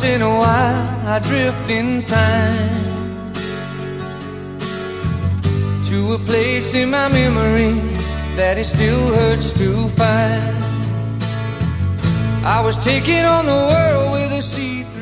Once in a while I drift in time to a place in my memory that it still hurts to find. I was taking on the world with a see-through